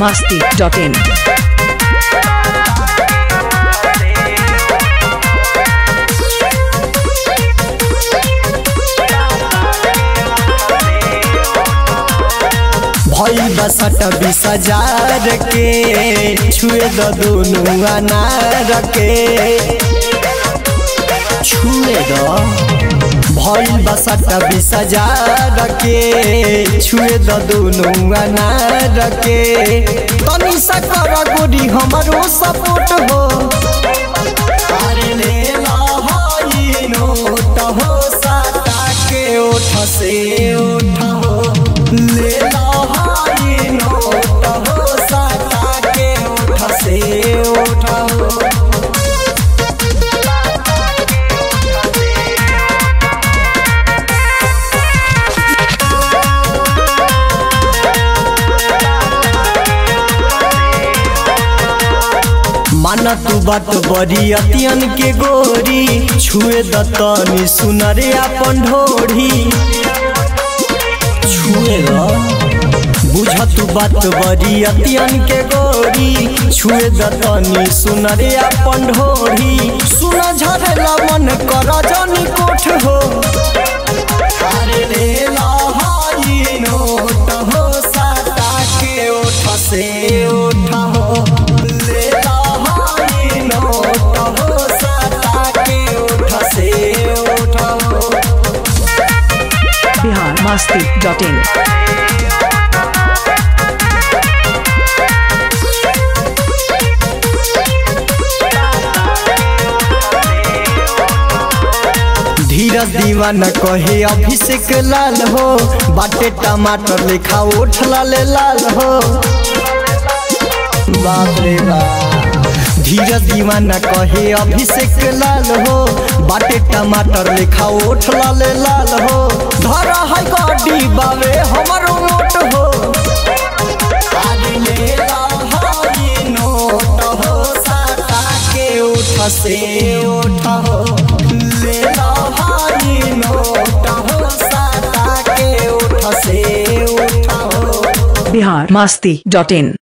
biharmasti.in। भई 20,000 के छुए द दोनों अनार के छुए द भई 20,000 के छुए द दोनों अनार के तनी सा कर गोरी हमरो सपोर्ट हो अरे ले ला हई नोट हो साटा के ओठ से ओठ हो ले ला माना तू बात बड़ी अतियन के गोरी छुए दतनी सुनरे अपन ढोरी छुए बुझ तू बात बड़ी अतियन के गोरी छुए दतनी सुनरे अपन ढोरी सुन झरेला मन कर जनी कोठ हो अरे ले ला हई नोट हो साटा के ओठ से ओठ हो biharmasti.in। धीरज दीवाना कहे अभिषेक लाल हो बाटे टमाटर लेखा ओठ लाले लाल हो बाप रे बाप धीरज दीवाना कहे अभिषेक लाल हो बाटे टमाटर लेखा ओठ लाले लाल हो धरा है गाड़ी बावे हमारो मोट हो अरे ले ला हई नोट हो साटा के ओठ से ओठ हो ले ला हई नोट हो साटा के ओठ से ओठ हो biharmasti.in।